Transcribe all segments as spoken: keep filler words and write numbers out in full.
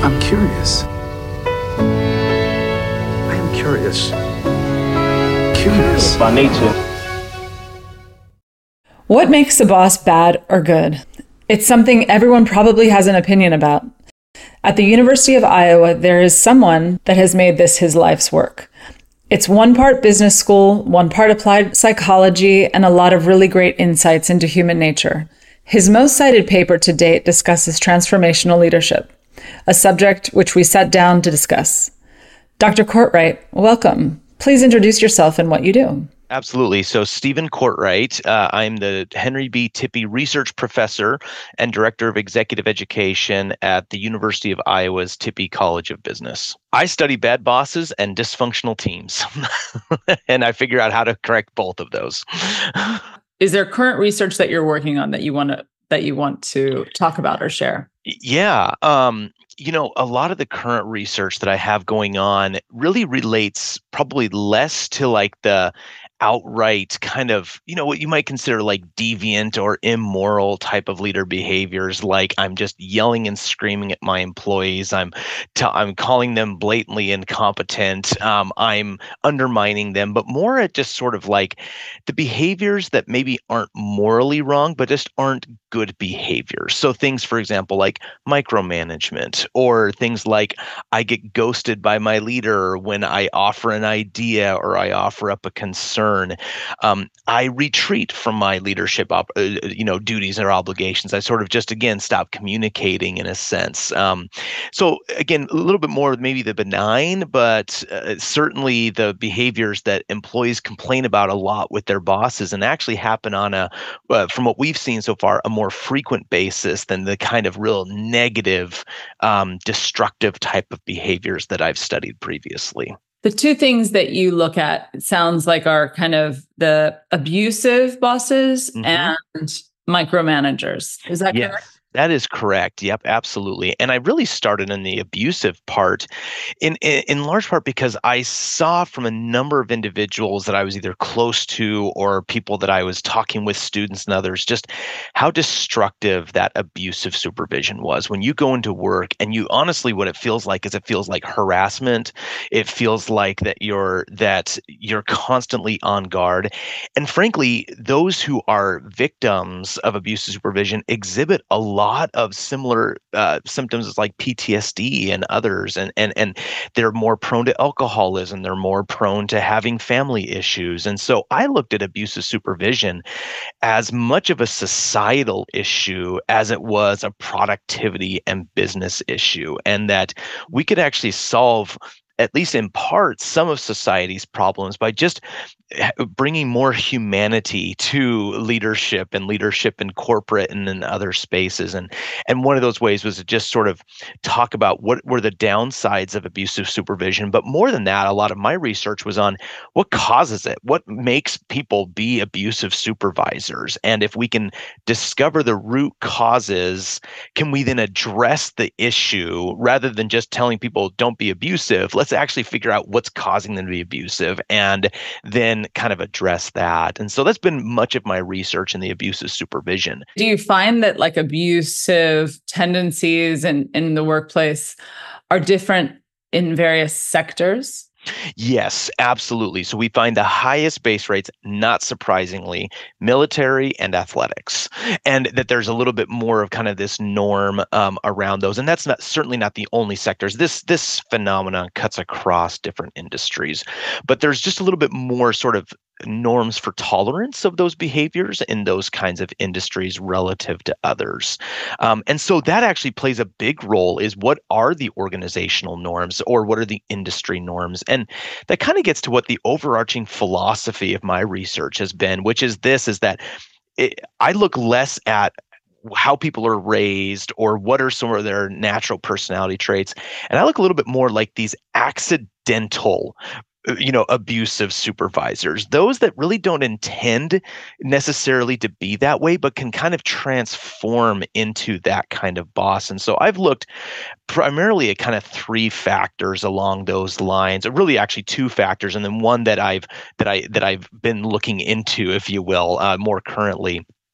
I'm curious. I am curious. Curious. By nature. What makes a boss bad or good? It's something everyone probably has an opinion about. At the University of Iowa, there is someone that has made this his life's work. It's one part business school, one part applied psychology, and a lot of really great insights into human nature. His most cited paper to date discusses transformational leadership, a subject which we sat down to discuss. Doctor Courtwright, welcome. Please introduce yourself and what you do. Absolutely. So Stephen Courtwright, uh, I'm the Henry B. Tippie Research Professor and Director of Executive Education at the University of Iowa's Tippie College of Business. I study bad bosses and dysfunctional teams, and I figure out how to correct both of those. Is there current research that you're working on that you want to that you want to talk about or share? Yeah. Um, you know, a lot of the current research that I have going on really relates probably less to like the outright kind of, you know, what you might consider like deviant or immoral type of leader behaviors. Like I'm just yelling and screaming at my employees. I'm, t- I'm calling them blatantly incompetent. Um, I'm undermining them, but more at just sort of like the behaviors that maybe aren't morally wrong, but just aren't good behaviors. So things, for example, like micromanagement, or things like I get ghosted by my leader when I offer an idea or I offer up a concern. Um, I retreat from my leadership, op- uh, you know, duties or obligations. I sort of just again stop communicating in a sense. Um, so again, a little bit more maybe the benign, but uh, certainly the behaviors that employees complain about a lot with their bosses, and actually happen on a, uh, from what we've seen so far, a more frequent basis than the kind of real negative, um, destructive type of behaviors that I've studied previously. The two things that you look at, it sounds like, are kind of the abusive bosses mm-hmm. and micromanagers. Is that yes. correct? That is correct. Yep, absolutely. And I really started in the abusive part in, in in large part because I saw from a number of individuals that I was either close to or people that I was talking with, students and others, just how destructive that abusive supervision was. When you go into work and you honestly, what it feels like is it feels like harassment. It feels like that you're that you're constantly on guard. And frankly, those who are victims of abusive supervision exhibit a lot of similar uh, symptoms like P T S D and others, and and and they're more prone to alcoholism. They're more prone to having family issues. And so I looked at abusive supervision as much of a societal issue as it was a productivity and business issue, and that we could actually solve, at least in part, some of society's problems by just bringing more humanity to leadership and leadership in corporate and in other spaces. And and one of those ways was to just sort of talk about what were the downsides of abusive supervision. But more than that, a lot of my research was on what causes it, what makes people be abusive supervisors. And if we can discover the root causes, can we then address the issue rather than just telling people don't be abusive? Let's actually figure out what's causing them to be abusive and then kind of address that. And so that's been much of my research in the abusive supervision. Do you find that like abusive tendencies in, in the workplace are different in various sectors? Yes, absolutely. So we find the highest base rates, not surprisingly, military and athletics, and that there's a little bit more of kind of this norm um, around those. And that's not certainly not the only sectors. This this phenomenon cuts across different industries, but there's just a little bit more sort of norms for tolerance of those behaviors in those kinds of industries relative to others. Um, and so that actually plays a big role is what are the organizational norms or what are the industry norms? And that kind of gets to what the overarching philosophy of my research has been, which is this, is that it, I look less at how people are raised or what are some of their natural personality traits. And I look a little bit more like these accidental you know, abusive supervisors, those that really don't intend necessarily to be that way, but can kind of transform into that kind of boss. And so I've looked primarily at kind of three factors along those lines, or really actually two factors, and then one that I've that I that I've been looking into, if you will, uh, more currently.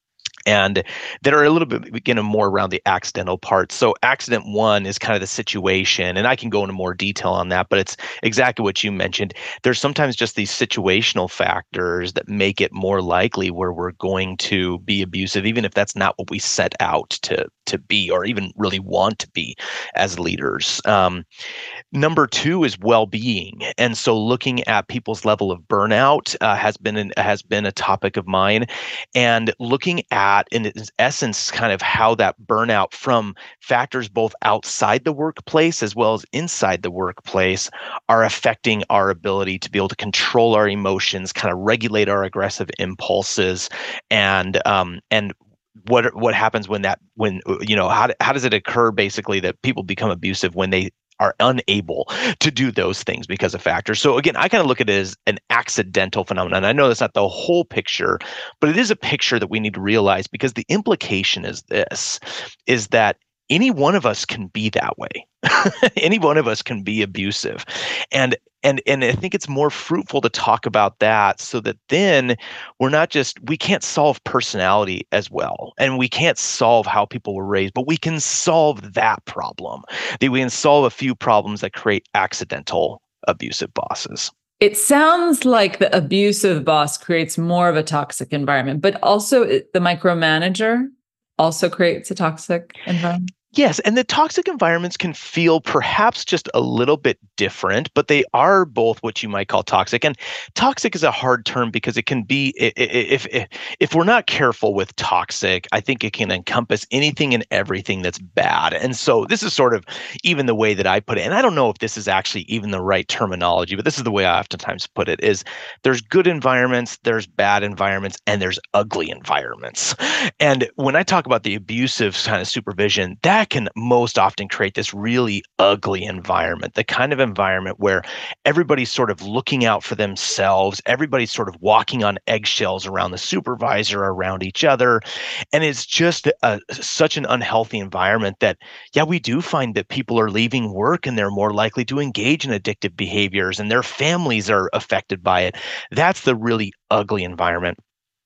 and that are a little bit, again, more around the accidental part. So accident one is kind of the situation, and I can go into more detail on that, but it's exactly what you mentioned. There's sometimes just these situational factors that make it more likely where we're going to be abusive, even if that's not what we set out to, to be or even really want to be as leaders. Um, Number two is well-being, and so looking at people's level of burnout uh, has been an, has been a topic of mine, and looking at, in its essence, kind of how that burnout from factors both outside the workplace as well as inside the workplace are affecting our ability to be able to control our emotions, kind of regulate our aggressive impulses, and um, and what what happens when that when you know how how does it occur basically that people become abusive when they are unable to do those things because of factors. So again, I kind of look at it as an accidental phenomenon. I know that's not the whole picture, but it is a picture that we need to realize, because the implication is this, is that any one of us can be that way. Any one of us can be abusive. And and and I think it's more fruitful to talk about that, so that then we're not just, we can't solve personality as well, and we can't solve how people were raised, but we can solve that problem. That we can solve a few problems that create accidental abusive bosses. It sounds like the abusive boss creates more of a toxic environment, but also the micromanager also creates a toxic environment. Yes, and the toxic environments can feel perhaps just a little bit different, but they are both what you might call toxic. And toxic is a hard term because it can be, if if if we're not careful with toxic, I think it can encompass anything and everything that's bad. And so this is sort of even the way that I put it. And I don't know if this is actually even the right terminology, but this is the way I oftentimes put it: is there's good environments, there's bad environments, and there's ugly environments. And when I talk about the abusive kind of supervision, that can most often create this really ugly environment, the kind of environment where everybody's sort of looking out for themselves, everybody's sort of walking on eggshells around the supervisor, around each other. And it's just a, such an unhealthy environment that, yeah, we do find that people are leaving work and they're more likely to engage in addictive behaviors, and their families are affected by it. That's the really ugly environment.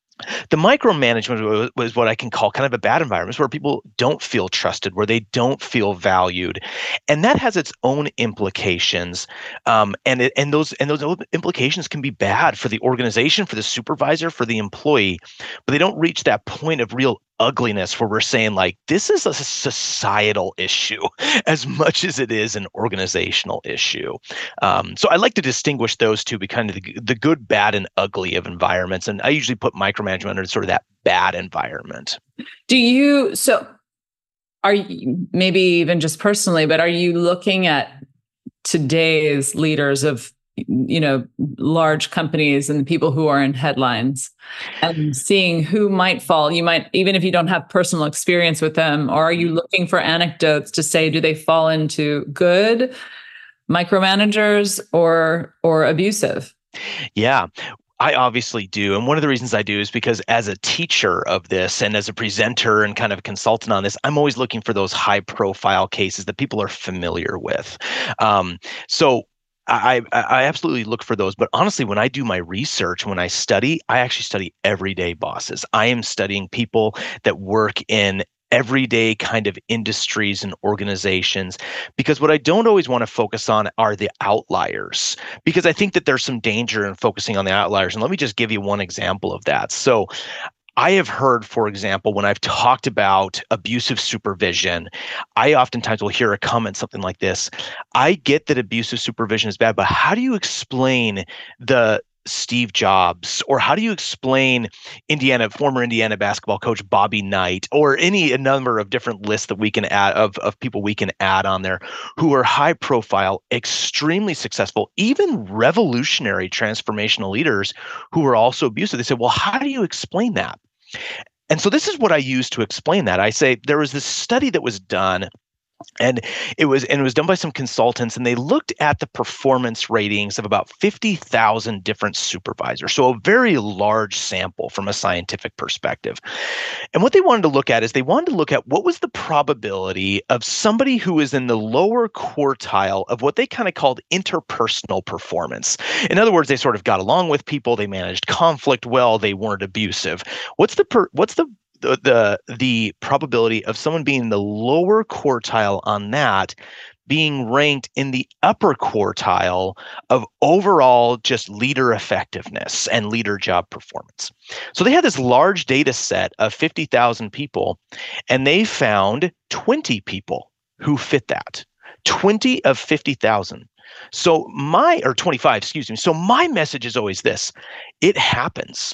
The micromanagement was what I can call kind of a bad environment, where people don't feel trusted, where they don't feel valued, and that has its own implications. Um, and it, and those and those implications can be bad for the organization, for the supervisor, for the employee, but they don't reach that point of real ugliness where we're saying, like, this is a societal issue as much as it is an organizational issue. Um, so I like to distinguish those two, be kind of the, the good, bad, and ugly of environments. And I usually put micromanagement under sort of that bad environment. Do you, so are you, maybe even just personally, but are you looking at today's leaders of, you know, large companies and the people who are in headlines and seeing who might fall? You might, even if you don't have personal experience with them, or are you looking for anecdotes to say, do they fall into good micromanagers or, or abusive? Yeah. I obviously do. And one of the reasons I do is because as a teacher of this and as a presenter and kind of a consultant on this, I'm always looking for those high profile cases that people are familiar with. Um, so I, I absolutely look for those. But honestly, when I do my research, when I study, I actually study everyday bosses. I am studying people that work in everyday kind of industries and organizations, because what I don't always want to focus on are the outliers, because I think that there's some danger in focusing on the outliers. And let me just give you one example of that. So I have heard, for example, when I've talked about abusive supervision, I oftentimes will hear a comment something like this: I get that abusive supervision is bad, but how do you explain the Steve Jobs, or how do you explain Indiana, former Indiana basketball coach Bobby Knight, or any a number of different lists that we can add of, of people we can add on there who are high profile, extremely successful, even revolutionary transformational leaders who are also abusive? They say, well, how do you explain that? And so this is what I use to explain that. I say there was this study that was done, and it was and it was done by some consultants, and they looked at the performance ratings of about fifty thousand different supervisors. So a very large sample from a scientific perspective. And what they wanted to look at is they wanted to look at what was the probability of somebody who is in the lower quartile of what they kind of called interpersonal performance. In other words, they sort of got along with people, they managed conflict well, they weren't abusive. What's the per, what's the the, the the probability of someone being in the lower quartile on that being ranked in the upper quartile of overall just leader effectiveness and leader job performance. So they had this large data set of fifty thousand people, and they found twenty people who fit that. twenty of fifty thousand. So my, or twenty-five, excuse me. So my message is always this: it happens,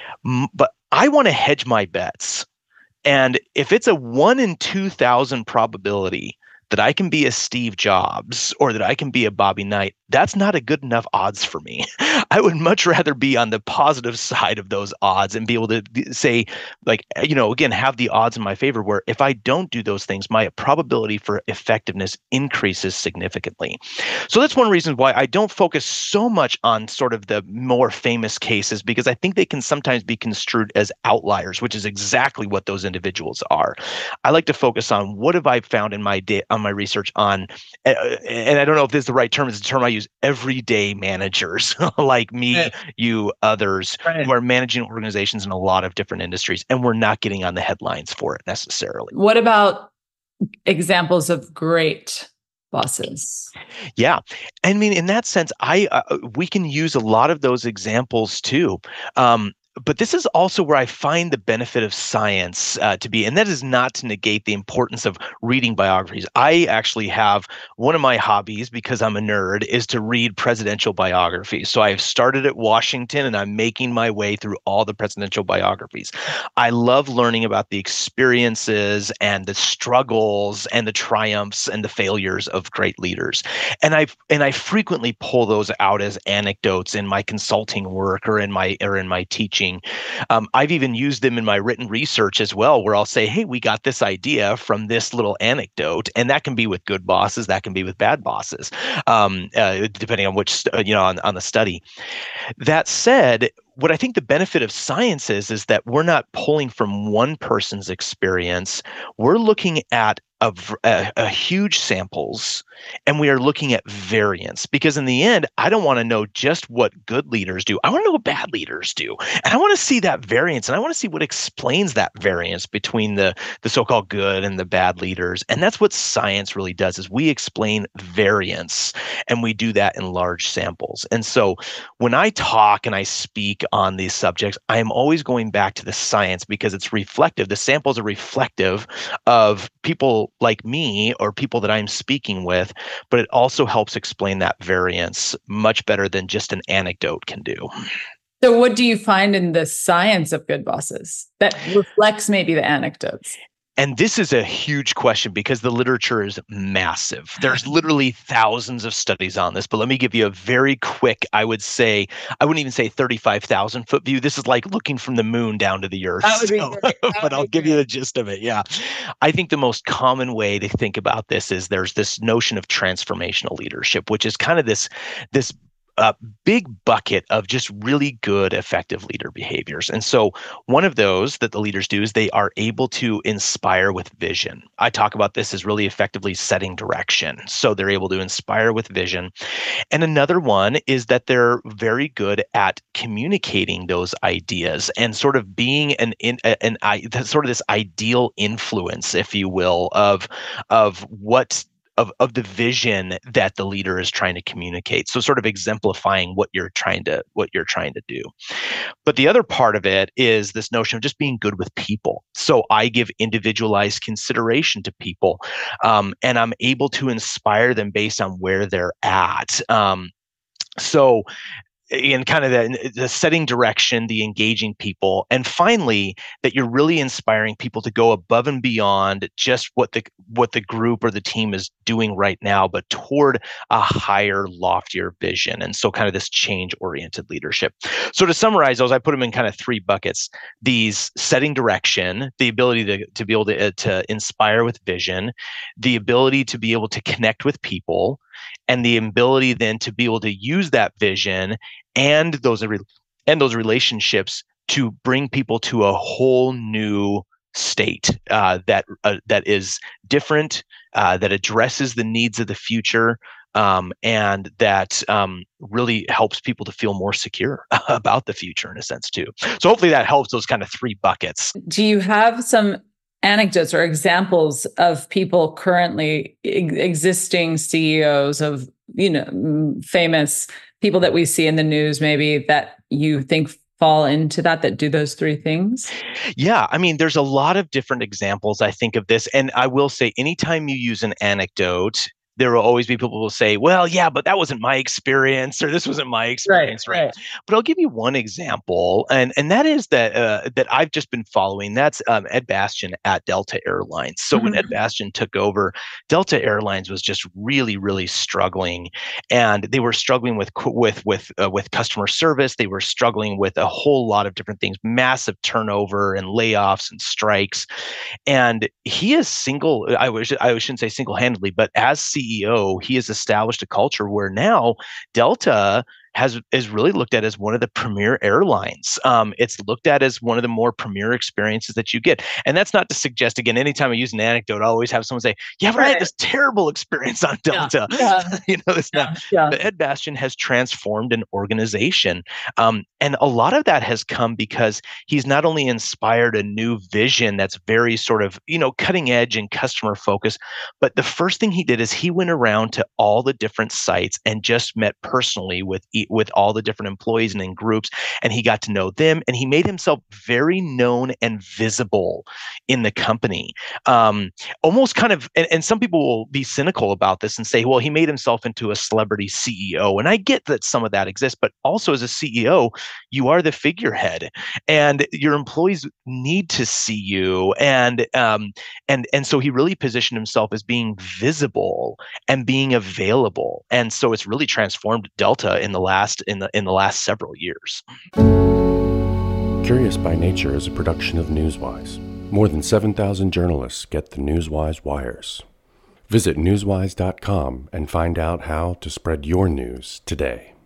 but I want to hedge my bets. And if it's a one in two thousand probability that I can be a Steve Jobs or that I can be a Bobby Knight, that's not a good enough odds for me. I would much rather be on the positive side of those odds and be able to say, like, you know, again, have the odds in my favor where if I don't do those things, my probability for effectiveness increases significantly. So that's one reason why I don't focus so much on sort of the more famous cases, because I think they can sometimes be construed as outliers, which is exactly what those individuals are. I like to focus on what have I found in my day, on my research on, uh, and I don't know if this is the right term, it's the term I use, everyday managers like me, yeah. you, others, right. who are managing organizations in a lot of different industries, and we're not getting on the headlines for it necessarily. What about examples of great bosses? Yeah. I mean, in that sense, I uh, we can use a lot of those examples too. Um, But this is also where I find the benefit of science uh, to be, and that is not to negate the importance of reading biographies. I actually have one of my hobbies, because I'm a nerd, is to read presidential biographies. So I've started at Washington and I'm making my way through all the presidential biographies. I love learning about the experiences and the struggles and the triumphs and the failures of great leaders. And I and I frequently pull those out as anecdotes in my consulting work or in my or in my teaching. Um, I've even used them in my written research as well, where I'll say, hey, we got this idea from this little anecdote. And that can be with good bosses, that can be with bad bosses, um, uh, depending on which, uh, you know, on, on the study. That said, what I think the benefit of science is, is that we're not pulling from one person's experience. We're looking at a, a, a huge samples, and we are looking at variance, because in the end, I don't want to know just what good leaders do. I want to know what bad leaders do. And I want to see that variance, and I want to see what explains that variance between the, the so-called good and the bad leaders. And that's what science really does, is we explain variance, and we do that in large samples. And so when I talk and I speak on these subjects, I'm always going back to the science, because it's reflective. The samples are reflective of people like me or people that I'm speaking with, but it also helps explain that variance much better than just an anecdote can do. So what do you find in the science of good bosses that reflects maybe the anecdotes? And this is a huge question, because the literature is massive. There's literally thousands of studies on this, but let me give you a very quick, I would say, I wouldn't even say thirty-five thousand foot view. This is like looking from the moon down to the earth. That would be so, great. That but would I'll be give great. you the gist of it. Yeah. I think the most common way to think about this is there's this notion of transformational leadership, which is kind of this, this a big bucket of just really good, effective leader behaviors. And so one of those that the leaders do is they are able to inspire with vision. I talk about this as really effectively setting direction. So they're able to inspire with vision. And another one is that they're very good at communicating those ideas and sort of being an, an, an, an sort of this ideal influence, if you will, of, of what Of, of the vision that the leader is trying to communicate. So sort of exemplifying what you're trying to what you're trying to do. But the other part of it is this notion of just being good with people. So I give individualized consideration to people, um, and I'm able to inspire them based on where they're at. Um, so in kind of the, the setting direction, the engaging people, and finally, that you're really inspiring people to go above and beyond just what the what the group or the team is doing right now, but toward a higher, loftier vision. And so kind of this change-oriented leadership. So to summarize those, I put them in kind of three buckets. These setting direction, the ability to, to be able to, uh, to inspire with vision, the ability to be able to connect with people, and the ability then to be able to use that vision and those and those relationships to bring people to a whole new state uh, that uh, that is different, uh, that addresses the needs of the future, um, and that um, really helps people to feel more secure about the future in a sense too. So hopefully that helps those kind of three buckets. Do you have some anecdotes or examples of people currently ex- existing C E Os of, you know, famous people that we see in the news, maybe that you think fall into that, that do those three things? Yeah, I mean, there's a lot of different examples, I think, of this. And I will say, anytime you use an anecdote, there will always be people who will say, well, yeah, but that wasn't my experience, or this wasn't my experience, right? Right, right. But I'll give you one example, and and that is that uh, that I've just been following. That's um, Ed Bastian at Delta Airlines. So mm-hmm. when Ed Bastian took over, Delta Airlines was just really, really struggling, and they were struggling with with with uh, with customer service. They were struggling with a whole lot of different things, massive turnover and layoffs and strikes. And he is single. I wish I shouldn't say single-handedly, but as C E O, he has established a culture where now Delta has is really looked at as one of the premier airlines. Um, it's looked at as one of the more premier experiences that you get. And that's not to suggest, again, anytime I use an anecdote, I always have someone say, yeah, but right. I had this terrible experience on Delta. Yeah. Yeah. you know, it's yeah. not. Yeah. But Ed Bastian has transformed an organization. Um, and a lot of that has come because he's not only inspired a new vision that's very sort of, you know, cutting edge and customer focused, but the first thing he did is he went around to all the different sites and just met personally with with all the different employees and in groups, and he got to know them, and he made himself very known and visible in the company. Um, almost kind of, and, and some people will be cynical about this and say, well, he made himself into a celebrity C E O. And I get that some of that exists, but also as a C E O, you are the figurehead, and your employees need to see you. And um, and and so he really positioned himself as being visible and being available. And so it's really transformed Delta in the last in the in the last several years. Curious by Nature is a production of Newswise. More than seven thousand journalists get the Newswise wires. Visit newswise dot com and find out how to spread your news today.